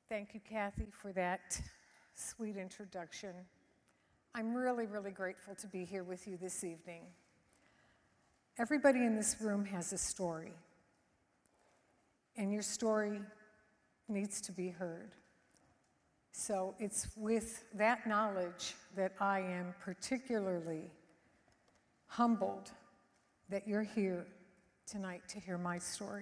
Thank you, Kathy, for that sweet introduction. I'm really, really grateful to be here with you this evening. Everybody in this room has a story, and your story needs to be heard. So it's with that knowledge that I am particularly humbled that you're here tonight to hear my story.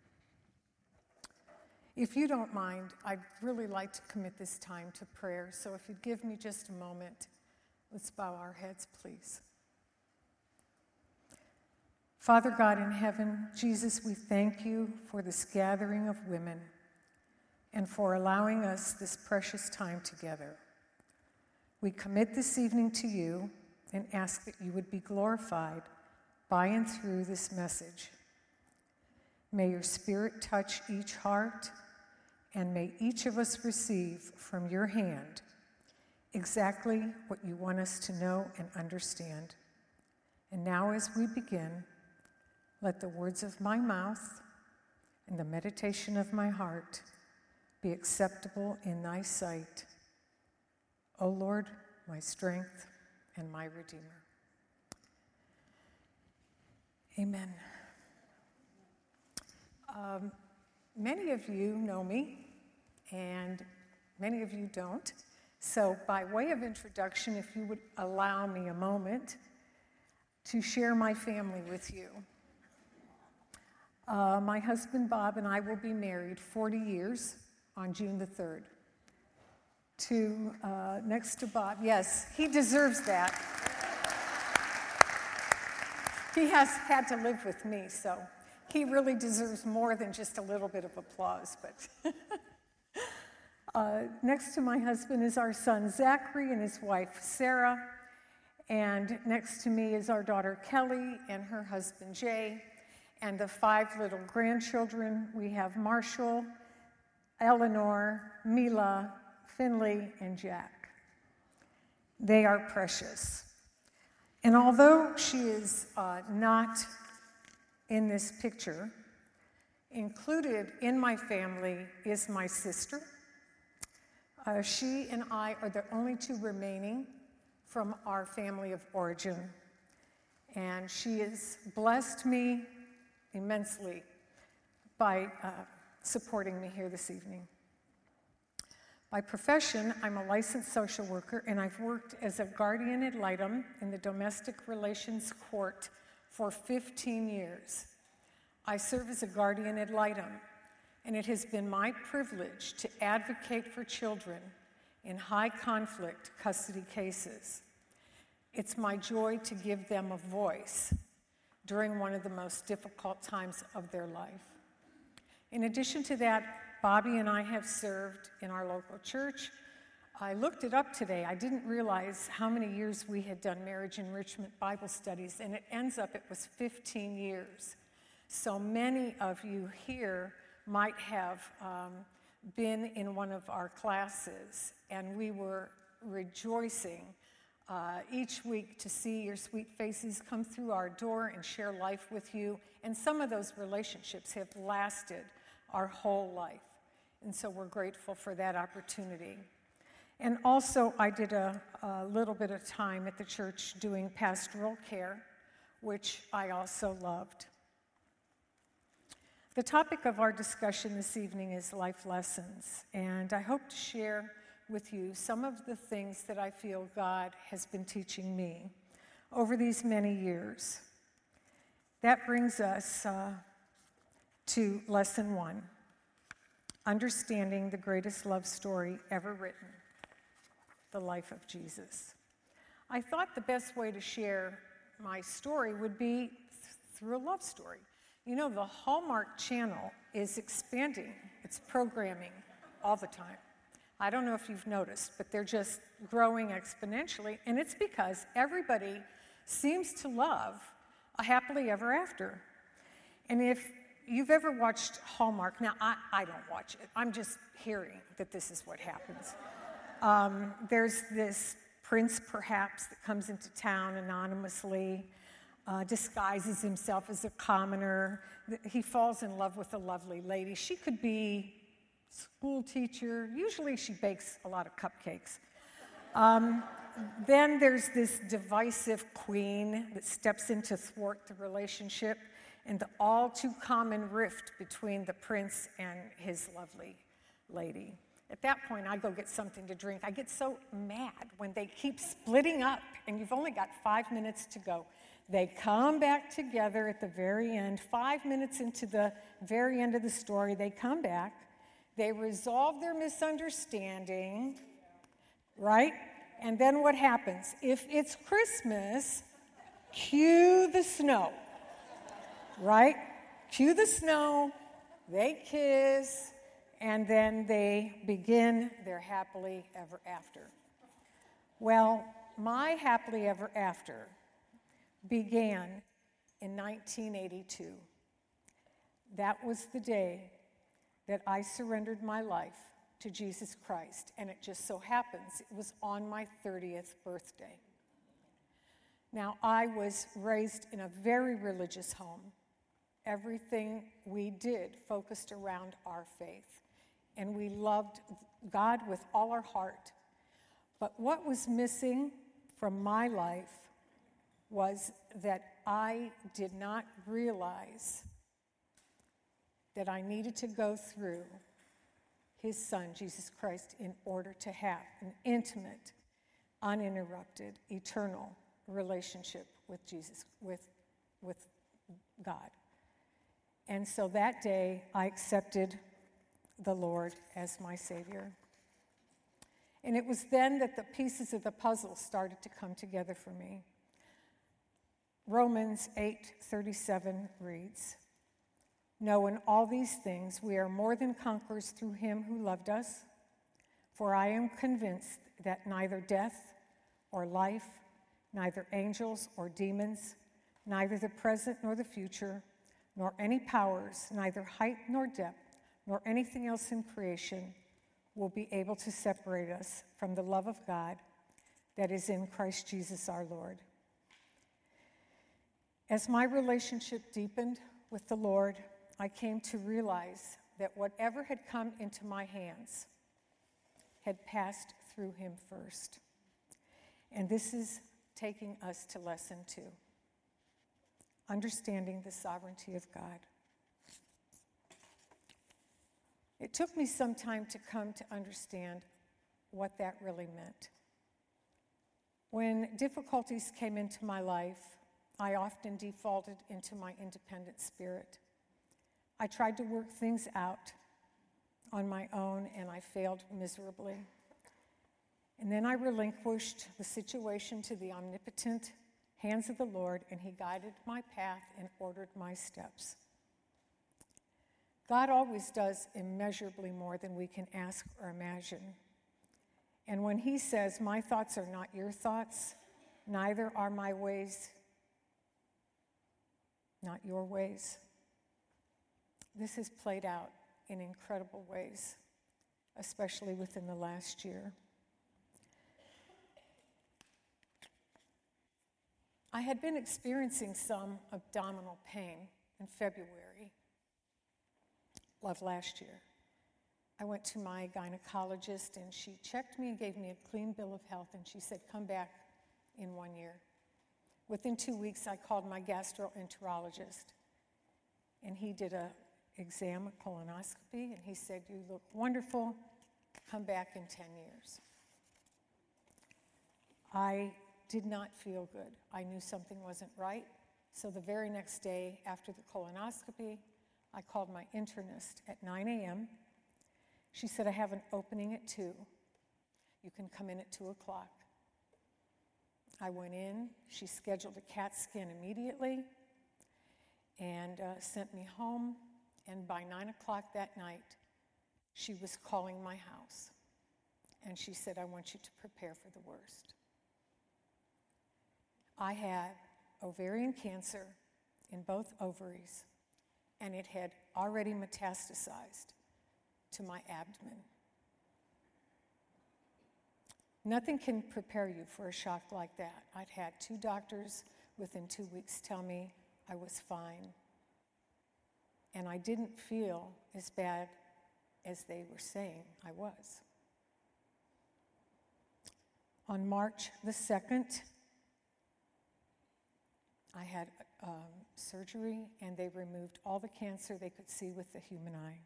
If you don't mind, I'd really like to commit this time to prayer. So if you'd give me just a moment, let's bow our heads, please. Father God in heaven, Jesus, we thank you for this gathering of women and for allowing us this precious time together. We commit this evening to you and ask that you would be glorified by and through this message. May your Spirit touch each heart, and may each of us receive from your hand exactly what you want us to know and understand. And now as we begin, let the words of my mouth and the meditation of my heart be acceptable in thy sight, O Lord, my strength and my Redeemer. Amen. Many of you know me, and many of you don't. So by way of introduction, if you would allow me a moment to share my family with you. My husband, Bob, and I will be married 40 years on June the 3rd. Next to Bob, yes, he deserves that. He has had to live with me, so he really deserves more than just a little bit of applause. But next to my husband is our son Zachary and his wife Sarah, and next to me is our daughter Kelly and her husband Jay, and the 5 little grandchildren. We have Marshall, Eleanor, Mila, Finley, and Jack. They are precious. And although she is not in this picture, included in my family is my sister. She and I are the only 2 remaining from our family of origin. And she has blessed me immensely by supporting me here this evening. By profession, I'm a licensed social worker, and I've worked as a guardian ad litem in the domestic relations court for 15 years. I serve as a guardian ad litem, and it has been my privilege to advocate for children in high-conflict custody cases. It's my joy to give them a voice during one of the most difficult times of their life. In addition to that, Bobby and I have served in our local church. I looked it up today. I didn't realize how many years we had done marriage enrichment Bible studies, and it ends up it was 15 years. So many of you here might have been in one of our classes, and we were rejoicing each week to see your sweet faces come through our door and share life with you. And some of those relationships have lasted our whole life. And so we're grateful for that opportunity. And also, I did a little bit of time at the church doing pastoral care, which I also loved. The topic of our discussion this evening is life lessons, and I hope to share with you some of the things that I feel God has been teaching me over these many years. That brings us to lesson 1. Understanding the greatest love story ever written, the life of Jesus. I thought the best way to share my story would be through a love story. You know, the Hallmark Channel is expanding its programming all the time. I don't know if you've noticed, but they're just growing exponentially, and it's because everybody seems to love a happily ever after. And if you've ever watched Hallmark, now I don't watch it, I'm just hearing that this is what happens. There's this prince, perhaps, that comes into town anonymously, disguises himself as a commoner. He falls in love with a lovely lady. She could be school teacher. Usually she bakes a lot of cupcakes. Then there's this divisive queen that steps in to thwart the relationship and the all too common rift between the prince and his lovely lady. At that point, I go get something to drink. I get so mad when they keep splitting up and you've only got 5 minutes to go. They come back together at the very end, 5 minutes into the very end of the story, they come back, they resolve their misunderstanding, right? And then what happens? If it's Christmas, cue the snow, right? Cue the snow, they kiss, and then they begin their happily ever after. Well, my happily ever after began in 1982. That was the day that I surrendered my life to Jesus Christ, and it just so happens it was on my 30th birthday. Now, I was raised in a very religious home. Everything we did focused around our faith, and we loved God with all our heart. But what was missing from my life was that I did not realize that I needed to go through his son, Jesus Christ, in order to have an intimate, uninterrupted, eternal relationship with Jesus, with God. And so that day, I accepted the Lord as my Savior. And it was then that the pieces of the puzzle started to come together for me. Romans 8:37 reads, "No, in all these things we are more than conquerors through him who loved us. For I am convinced that neither death or life, neither angels or demons, neither the present nor the future, nor any powers, neither height nor depth, nor anything else in creation will be able to separate us from the love of God that is in Christ Jesus our Lord." As my relationship deepened with the Lord, I came to realize that whatever had come into my hands had passed through him first. And this is taking us to lesson 2, understanding the sovereignty of God. It took me some time to come to understand what that really meant. When difficulties came into my life, I often defaulted into my independent spirit. I tried to work things out on my own, and I failed miserably. And then I relinquished the situation to the omnipotent hands of the Lord, and he guided my path and ordered my steps. God always does immeasurably more than we can ask or imagine. And when he says, "My thoughts are not your thoughts, neither are my ways not your ways," this has played out in incredible ways, especially within the last year. I had been experiencing some abdominal pain in February of last year. I went to my gynecologist, and she checked me and gave me a clean bill of health, and she said, "Come back in 1 year." Within 2 weeks, I called my gastroenterologist, and he did a exam, a colonoscopy, and he said, "You look wonderful, come back in 10 years. I did not feel good. I knew something wasn't right. So the very next day after the colonoscopy, I called my internist at 9 a.m. She said, "I have an opening at 2. You can come in at 2 o'clock. I went in. She scheduled a CAT scan immediately and sent me home. And by 9 o'clock that night, she was calling my house. And she said, "I want you to prepare for the worst." I had ovarian cancer in both ovaries, and it had already metastasized to my abdomen. Nothing can prepare you for a shock like that. I'd had 2 doctors within 2 weeks tell me I was fine, and I didn't feel as bad as they were saying I was. On March the 2nd, I had surgery, and they removed all the cancer they could see with the human eye.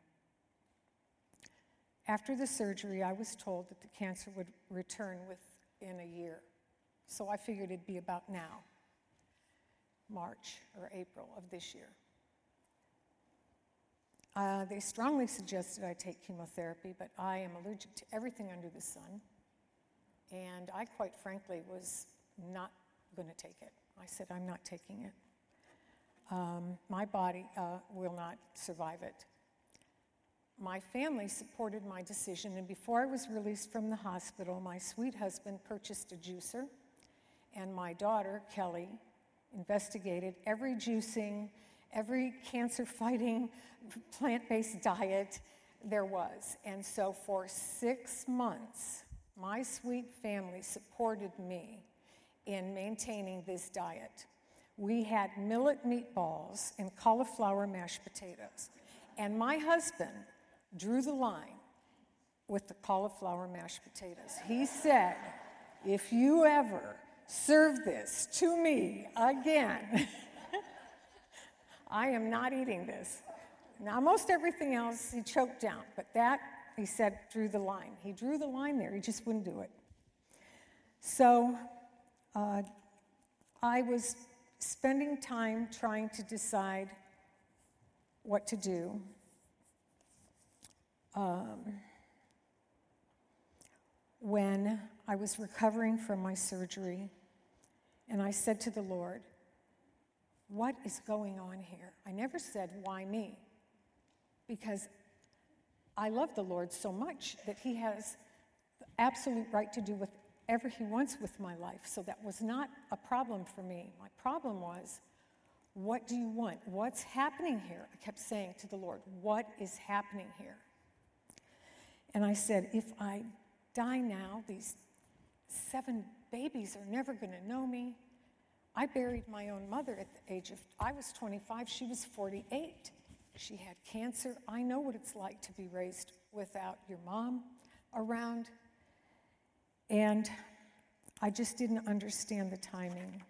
After the surgery, I was told that the cancer would return within a year. So I figured it'd be about now, March or April of this year. They strongly suggested I take chemotherapy, but I am allergic to everything under the sun. And I, quite frankly, was not going to take it. I said, I'm not taking it. My body will not survive it. My family supported my decision, and before I was released from the hospital, my sweet husband purchased a juicer, and my daughter, Kelly, investigated every juicing, every cancer-fighting, plant-based diet there was. And so for 6 months, my sweet family supported me in maintaining this diet. We had millet meatballs and cauliflower mashed potatoes. And my husband drew the line with the cauliflower mashed potatoes. He said, if you ever serve this to me again, I am not eating this. Now, most everything else he choked down, but that, he said, drew the line. He drew the line there. He just wouldn't do it. So I was spending time trying to decide what to do. When I was recovering from my surgery, and I said to the Lord, what is going on here? I never said, why me? Because I love the Lord so much that he has the absolute right to do whatever he wants with my life. So that was not a problem for me. My problem was, what do you want? What's happening here? I kept saying to the Lord, what is happening here? And I said, if I die now, these 7 babies are never going to know me. I buried my own mother at the age of, I was 25, she was 48. She had cancer. I know what it's like to be raised without your mom around. And I just didn't understand the timing.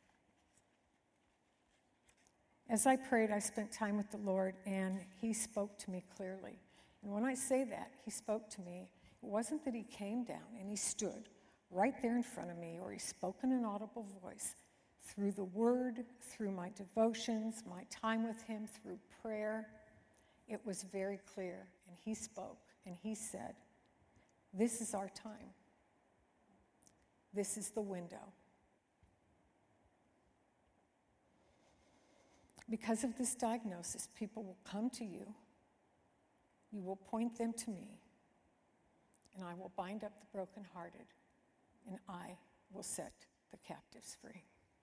As I prayed, I spent time with the Lord, and he spoke to me clearly. And when I say that, he spoke to me, it wasn't that he came down and he stood right there in front of me, or he spoke in an audible voice. Through the word, through my devotions, my time with him, through prayer, it was very clear. And he spoke, and he said, this is our time. This is the window. Because of this diagnosis, people will come to you. You will point them to me, and I will bind up the brokenhearted, and I will set the captives free.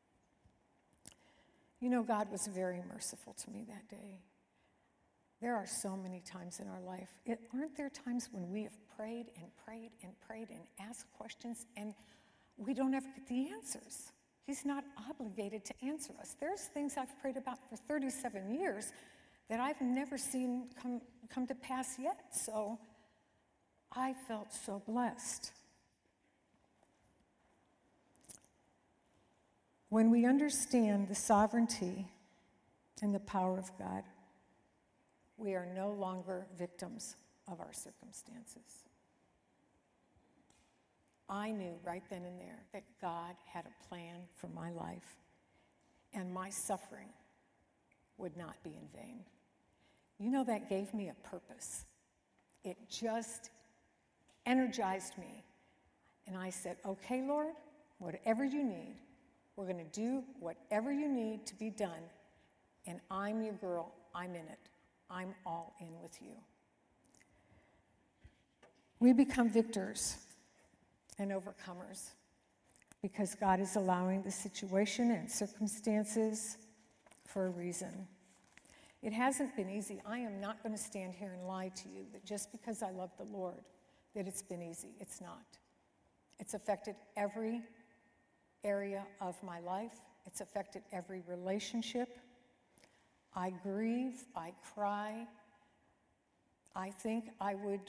You know, God was very merciful to me that day. There are so many times in our life. Aren't there times when we have prayed and prayed and prayed and asked questions, and we don't ever get the answers? He's not obligated to answer us. There's things I've prayed about for 37 years that I've never seen come to pass yet. So I felt so blessed. When we understand the sovereignty and the power of God, we are no longer victims of our circumstances. I knew right then and there that God had a plan for my life, and my suffering would not be in vain. You know, that gave me a purpose. It just energized me. And I said, okay, Lord, whatever you need, we're going to do whatever you need to be done, and I'm your girl. I'm in it. I'm all in with you. We become victors and overcomers because God is allowing the situation and circumstances for a reason. It hasn't been easy. I am not going to stand here and lie to you that just because I love the Lord, that it's been easy. It's not. It's affected every area of my life. It's affected every relationship. I grieve, I cry, I think I would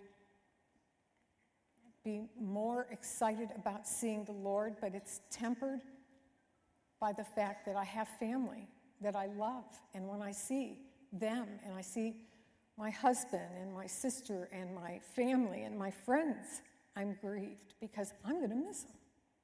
be more excited about seeing the Lord, but it's tempered by the fact that I have family that I love. And when I see them and I see my husband and my sister and my family and my friends, I'm grieved because I'm going to miss them.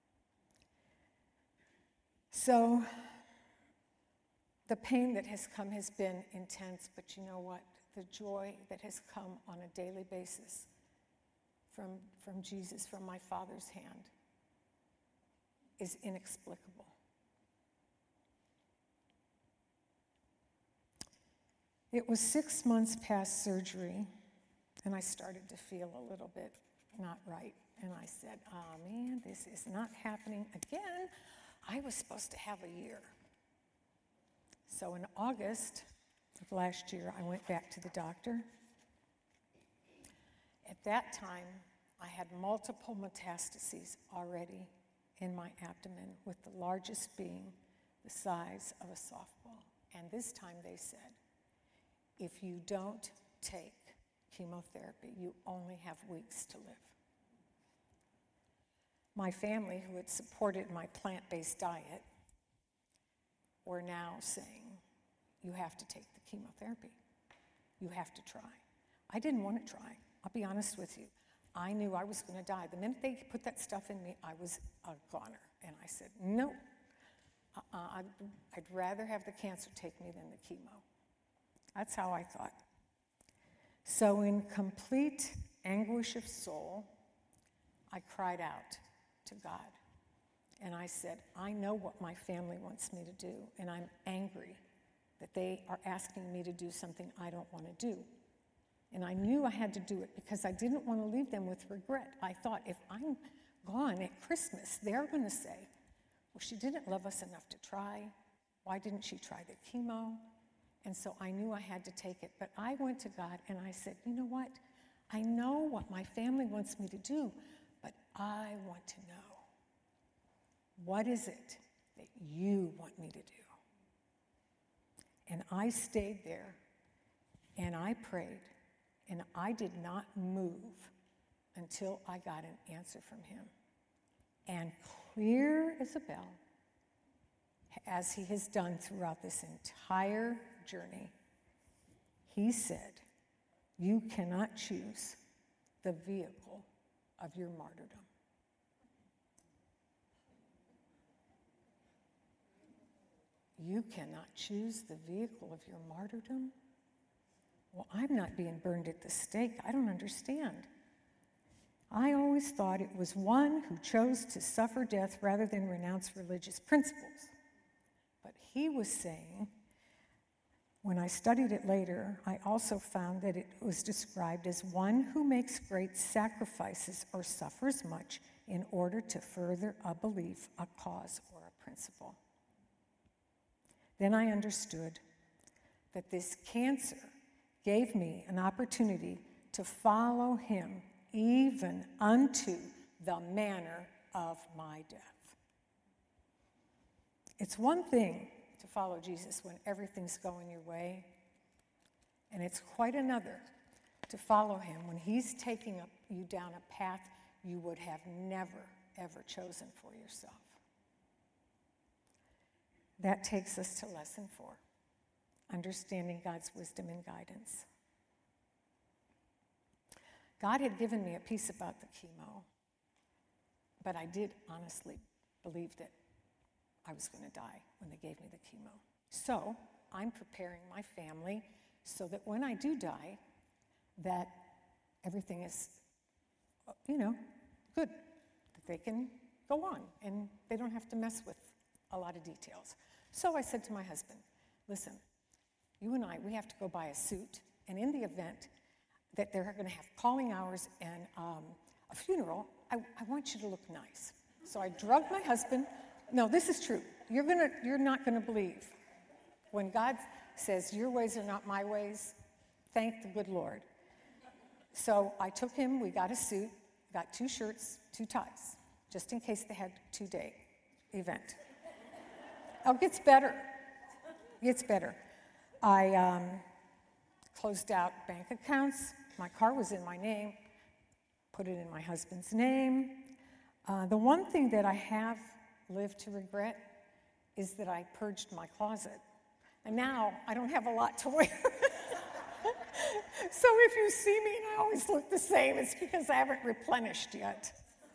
So the pain that has come has been intense, but you know what? The joy that has come on a daily basis from Jesus, from my Father's hand, is inexplicable. It was 6 months past surgery, and I started to feel a little bit not right. And I said, oh man, this is not happening again. I was supposed to have a year. So in August of last year, I went back to the doctor. At that time, I had multiple metastases already in my abdomen, with the largest being the size of a softball. And this time they said, if you don't take chemotherapy, you only have weeks to live. My family, who had supported my plant-based diet, were now saying, you have to take the chemotherapy. You have to try. I didn't want to try. I'll be honest with you. I knew I was going to die. The minute they put that stuff in me, I was a goner. And I said, no, I'd rather have the cancer take me than the chemo. That's how I thought. So in complete anguish of soul, I cried out to God. And I said, I know what my family wants me to do, and I'm angry that they are asking me to do something I don't want to do. And I knew I had to do it because I didn't want to leave them with regret. I thought, if I'm gone at Christmas, they're going to say, well, she didn't love us enough to try. Why didn't she try the chemo? And so I knew I had to take it. But I went to God and I said, you know what? I know what my family wants me to do, but I want to know, what is it that you want me to do? And I stayed there and I prayed, and I did not move until I got an answer from him. And clear as a bell, as he has done throughout this entire journey, he said, you cannot choose the vehicle of your martyrdom. You cannot choose the vehicle of your martyrdom? Well, I'm not being burned at the stake. I don't understand. I always thought it was one who chose to suffer death rather than renounce religious principles. But he was saying, when I studied it later, I also found that it was described as one who makes great sacrifices or suffers much in order to further a belief, a cause, or a principle. Then I understood that this cancer gave me an opportunity to follow him even unto the manner of my death. It's one thing to follow Jesus when everything's going your way, and it's quite another to follow him when he's taking you down a path you would have never, ever chosen for yourself. That takes us to lesson 4, understanding God's wisdom and guidance. God had given me a peace about the chemo, but I did honestly believe that I was going to die when they gave me the chemo. So I'm preparing my family so that when I do die, that everything is, good, that they can go on and they don't have to mess with a lot of details. So I said to my husband, listen, you and I, we have to go buy a suit, and in the event that they're going to have calling hours and a funeral, I want you to look nice. So I drugged my husband. No, this is true. You're not going to believe. When God says, your ways are not my ways, thank the good Lord. So I took him, we got a suit, got 2 shirts, 2 ties, just in case they had a 2-day event. Oh, it gets better. It gets better. I closed out bank accounts, My car was in my name, put it in my husband's name. The one thing that I have lived to regret is that I purged my closet. And now I don't have a lot to wear. So if you see me and I always look the same, it's because I haven't replenished yet.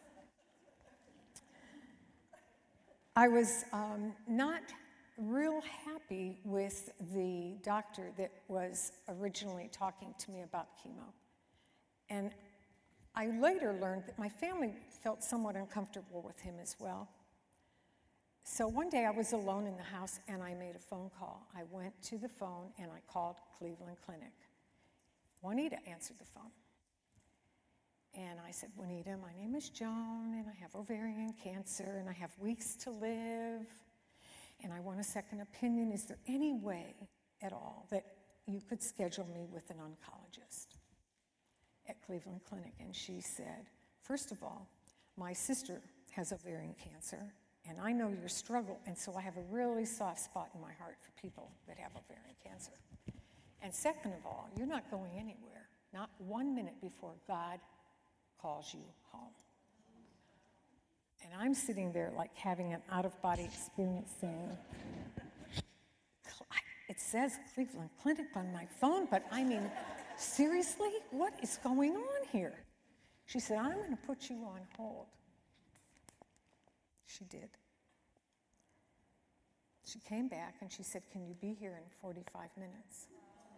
I was not real happy with the doctor that was originally talking to me about chemo. And I later learned that my family felt somewhat uncomfortable with him as well. So one day I was alone in the house and I made a phone call. I went to the phone and I called Cleveland Clinic. Juanita answered the phone. And I said, Juanita, my name is Joan and I have ovarian cancer and I have weeks to live and I want a second opinion. Is there any way at all that you could schedule me with an oncologist at Cleveland Clinic? And she said, first of all, my sister has ovarian cancer and I know your struggle, and so I have a really soft spot in my heart for people that have ovarian cancer. And second of all, you're not going anywhere, not 1 minute before God calls you home. And I'm sitting there like having an out-of-body experience saying, it says Cleveland Clinic on my phone, but I mean, seriously, what is going on here? She said, I'm going to put you on hold. She did. She came back and she said, can you be here in 45 minutes?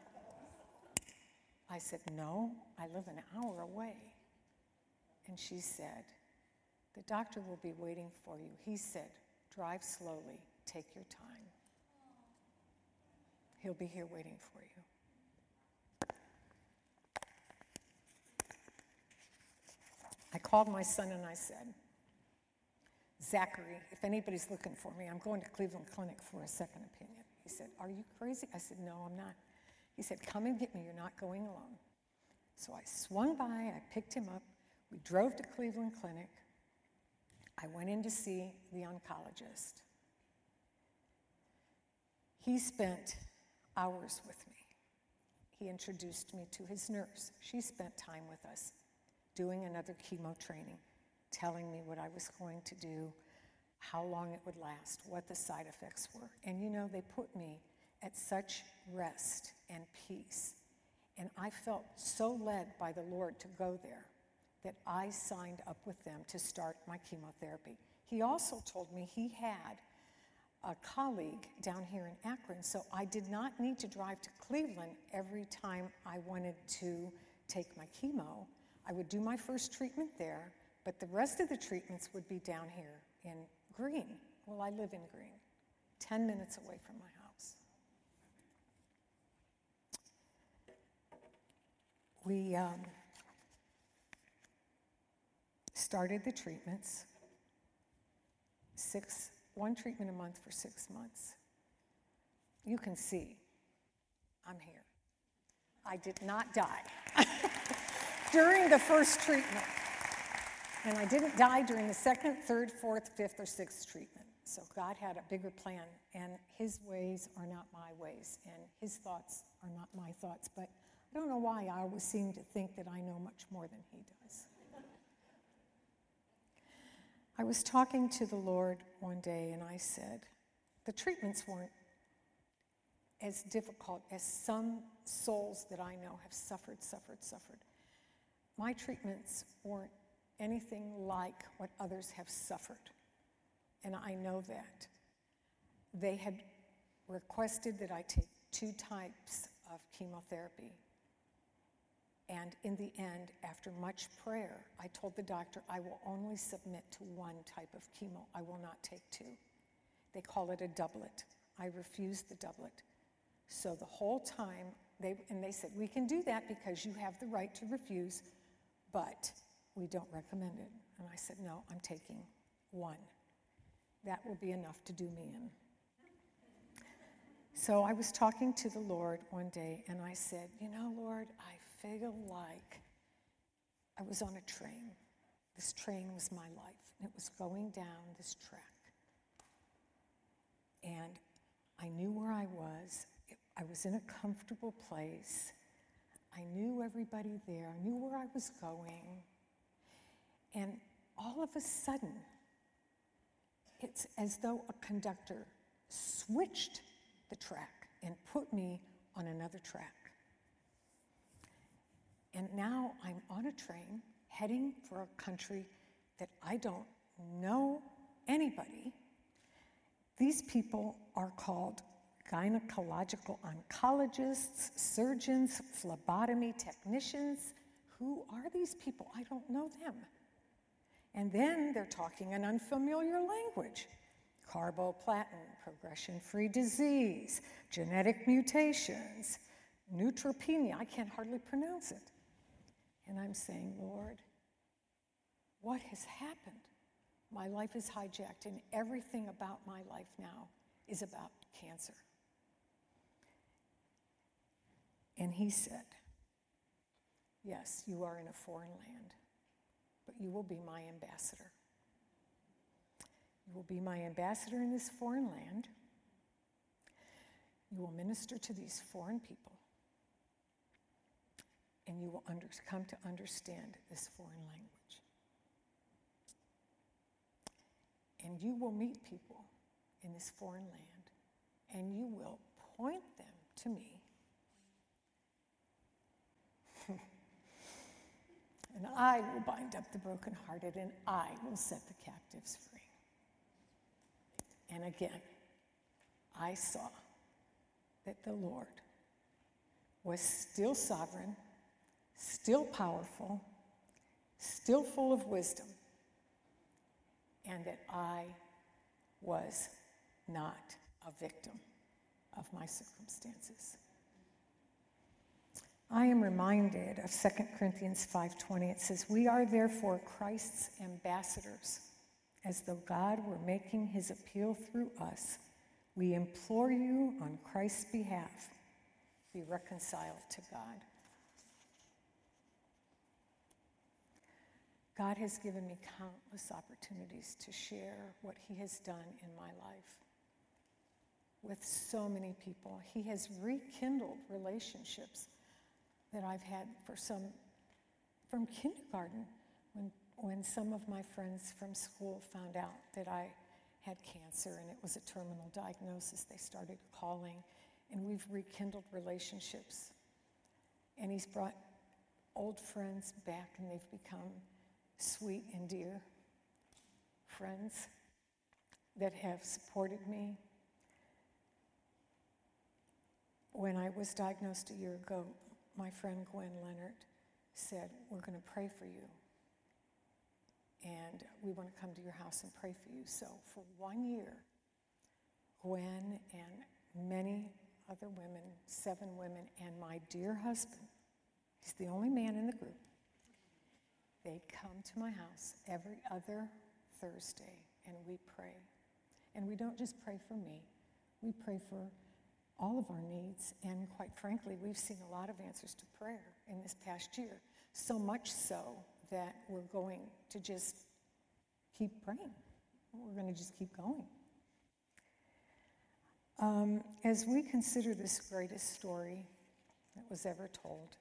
I said, no, I live an hour away. And she said, the doctor will be waiting for you. He said, drive slowly, take your time. He'll be here waiting for you. I called my son and I said, Zachary, if anybody's looking for me, I'm going to Cleveland Clinic for a second opinion. He said, are you crazy? I said, no, I'm not. He said, come and get me, you're not going alone. So I swung by, I picked him up, we drove to Cleveland Clinic. I went in to see the oncologist. He spent hours with me. He introduced me to his nurse. She spent time with us doing another chemo training, telling me what I was going to do, how long it would last, what the side effects were. And you know, they put me at such rest and peace. And I felt so led by the Lord to go there that I signed up with them to start my chemotherapy. He also told me he had a colleague down here in Akron, so I did not need to drive to Cleveland every time I wanted to take my chemo. I would do my first treatment there, but the rest of the treatments would be down here in Greene. Well, I live in Greene, 10 minutes away from my house. We started the treatments, one treatment a month for 6 months. You can see, I'm here. I did not die during the first treatment. And I didn't die during the second, third, fourth, fifth, or sixth treatment. So God had a bigger plan, and his ways are not my ways, and his thoughts are not my thoughts. But I don't know why I always seem to think that I know much more than he does. I was talking to the Lord one day, and I said, the treatments weren't as difficult as some souls that I know have suffered. My treatments weren't anything like what others have suffered, and I know that. They had requested that I take 2 types of chemotherapy, and in the end, after much prayer, I told the doctor, I will only submit to 1 type of chemo. I will not take 2. They call it a doublet. I refused the doublet. So the whole time, they said, we can do that because you have the right to refuse, but we don't recommend it. And I said, no, I'm taking 1. That will be enough to do me in. So I was talking to the Lord one day, and I said, you know, Lord, I feel like I was on a train. This train was my life, and it was going down this track. And I knew where I was. I was in a comfortable place. I knew everybody there. I knew where I was going. And all of a sudden, it's as though a conductor switched the track and put me on another track. And now I'm on a train heading for a country that I don't know anybody. These people are called gynecological oncologists, surgeons, phlebotomy technicians. Who are these people? I don't know them. And then they're talking an unfamiliar language. Carboplatin, progression-free disease, genetic mutations, neutropenia. I can't hardly pronounce it. And I'm saying, Lord, what has happened? My life is hijacked, and everything about my life now is about cancer. And he said, yes, you are in a foreign land, but you will be my ambassador. You will be my ambassador in this foreign land. You will minister to these foreign people. And you will come to understand this foreign language. And you will meet people in this foreign land, and you will point them to me. And I will bind up the brokenhearted, and I will set the captives free. And again, I saw that the Lord was still sovereign, still powerful, still full of wisdom, and that I was not a victim of my circumstances. I am reminded of 2 Corinthians 5:20. It says, "We are therefore Christ's ambassadors, as though God were making his appeal through us. We implore you on Christ's behalf, be reconciled to God." God has given me countless opportunities to share what he has done in my life with so many people. He has rekindled relationships that I've had from kindergarten, when some of my friends from school found out that I had cancer and it was a terminal diagnosis. They started calling, and we've rekindled relationships. And he's brought old friends back, and they've become sweet and dear friends that have supported me. When I was diagnosed a year ago, my friend Gwen Leonard said, "We're going to pray for you, and we want to come to your house and pray for you." So for 1 year, Gwen and many other women, 7 women, and my dear husband, he's the only man in the group, they come to my house every other Thursday, and we pray. And we don't just pray for me, we pray for all of our needs, and quite frankly, we've seen a lot of answers to prayer in this past year, so much so that we're going to just keep praying. We're going to just keep going. As we consider this greatest story that was ever told,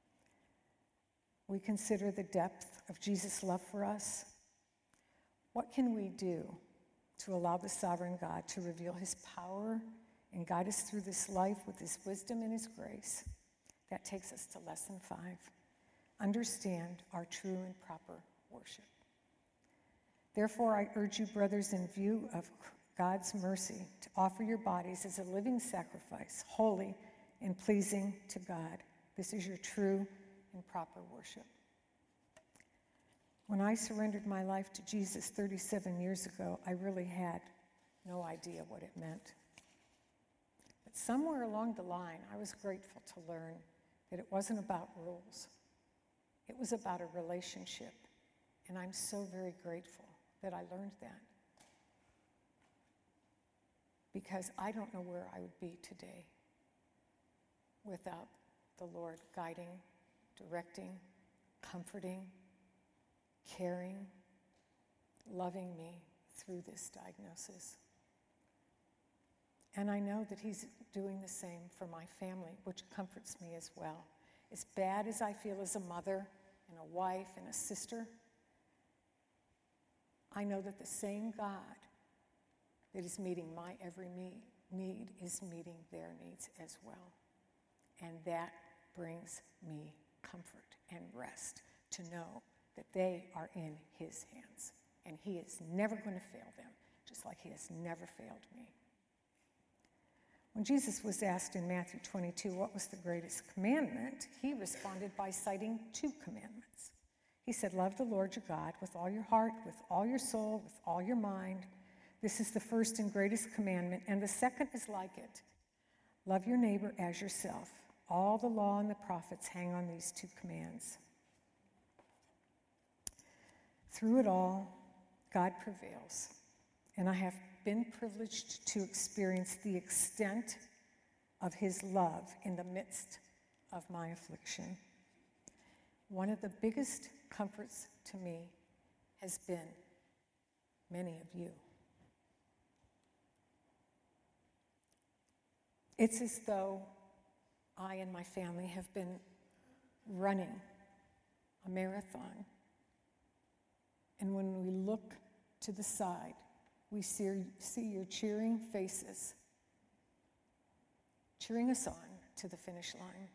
we consider the depth of Jesus' love for us. What can we do to allow the sovereign God to reveal his power and guide us through this life with his wisdom and his grace? That takes us to lesson 5. Understand our true and proper worship. Therefore, I urge you, brothers, in view of God's mercy, to offer your bodies as a living sacrifice, holy and pleasing to God. This is your true and proper worship. When I surrendered my life to Jesus 37 years ago, I really had no idea what it meant. But somewhere along the line, I was grateful to learn that it wasn't about rules. It was about a relationship, and I'm so very grateful that I learned that, because I don't know where I would be today without the Lord guiding, directing, comforting, caring, loving me through this diagnosis. And I know that he's doing the same for my family, which comforts me as well. as bad as I feel as a mother and a wife and a sister, I know that the same God that is meeting my every need is meeting their needs as well. And that brings me comfort and rest to know that they are in his hands. And he is never going to fail them, just like he has never failed me. When Jesus was asked in Matthew 22 what was the greatest commandment, he responded by citing 2 commandments. He said, love the Lord your God with all your heart, with all your soul, with all your mind. This is the first and greatest commandment, and the second is like it. Love your neighbor as yourself. All the law and the prophets hang on these 2 commands. Through it all, God prevails, and I have been privileged to experience the extent of his love in the midst of my affliction. One of the biggest comforts to me has been many of you. It's as though I and my family have been running a marathon. And when we look to the side, we see your cheering faces, cheering us on to the finish line.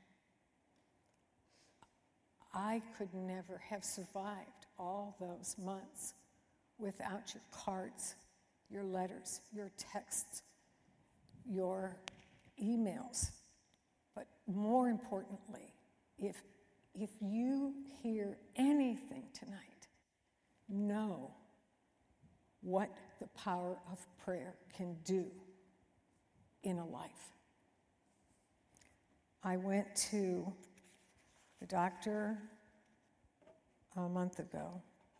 I could never have survived all those months without your cards, your letters, your texts, your emails. But more importantly, if you hear anything tonight, know what the power of prayer can do in a life. I went to the doctor a month ago,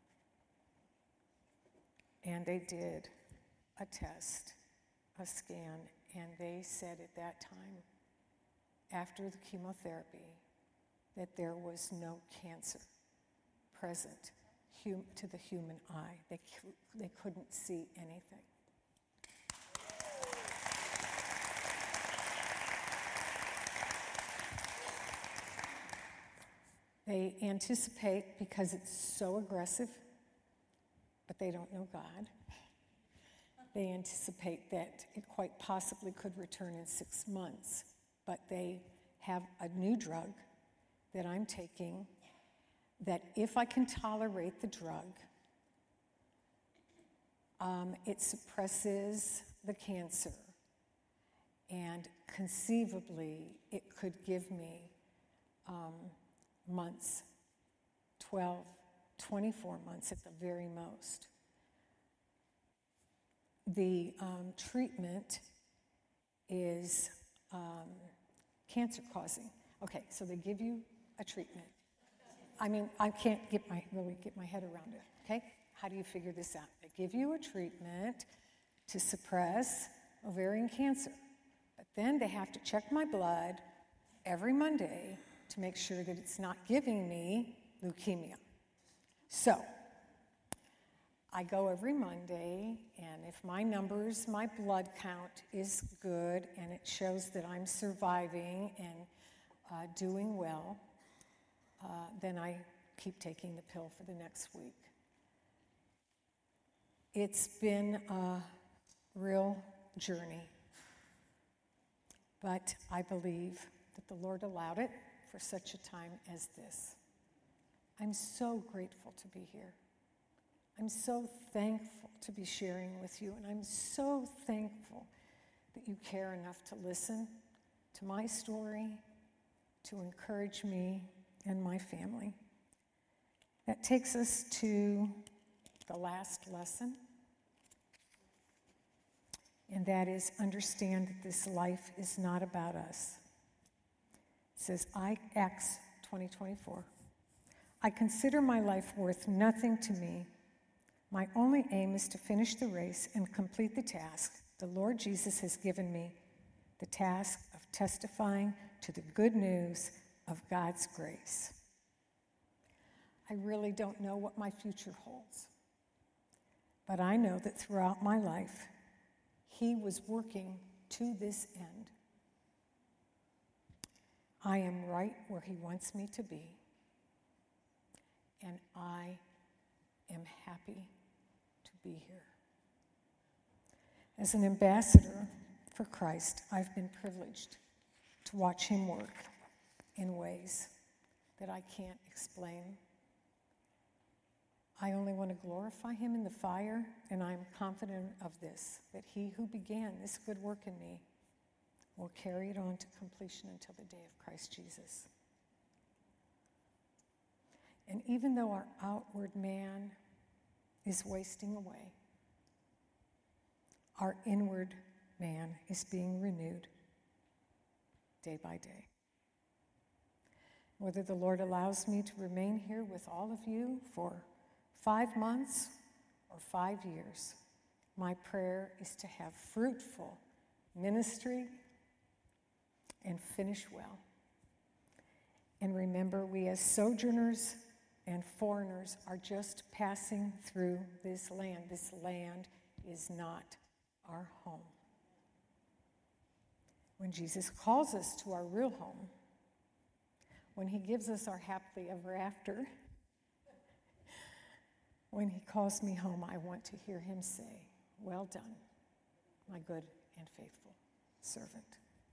and they did a test, a scan, and they said at that time, after the chemotherapy, that there was no cancer present to the human eye. They couldn't see anything. They anticipate, because it's so aggressive, but they don't know God, they anticipate that it quite possibly could return in 6 months, but they have a new drug that I'm taking that if I can tolerate the drug, it suppresses the cancer, and conceivably it could give me months, 12, 24 months at the very most. The treatment is cancer-causing. Okay, so they give you a treatment. I mean, I can't really get my head around it, okay? How do you figure this out? They give you a treatment to suppress ovarian cancer, but then they have to check my blood every Monday to make sure that it's not giving me leukemia. So, I go every Monday, and if my numbers, my blood count is good, and it shows that I'm surviving and doing well, then I keep taking the pill for the next week. It's been a real journey, but I believe that the Lord allowed it for such a time as this. I'm so grateful to be here. I'm so thankful to be sharing with you, and I'm so thankful that you care enough to listen to my story, to encourage me and my family. That takes us to the last lesson, and that is understand that this life is not about us. It says, Acts 20:24, I consider my life worth nothing to me. My only aim is to finish the race and complete the task the Lord Jesus has given me, the task of testifying to the good news of God's grace. I really don't know what my future holds, but I know that throughout my life, He was working to this end. I am right where He wants me to be, and I am happy to be here. As an ambassador for Christ, I've been privileged to watch Him work in ways that I can't explain. I only want to glorify Him in the fire, and I'm confident of this, that He who began this good work in me will carry it on to completion until the day of Christ Jesus. And even though our outward man is wasting away, our inward man is being renewed day by day. Whether the Lord allows me to remain here with all of you for 5 months or 5 years, my prayer is to have fruitful ministry and finish well. And remember, we as sojourners and foreigners are just passing through this land. This land is not our home. When Jesus calls us to our real home, when He gives us our happily ever after, when He calls me home, I want to hear Him say, "Well done, my good and faithful servant."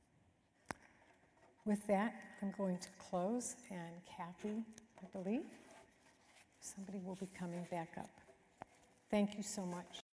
With that, I'm going to close, and Kathy, I believe, somebody will be coming back up. Thank you so much.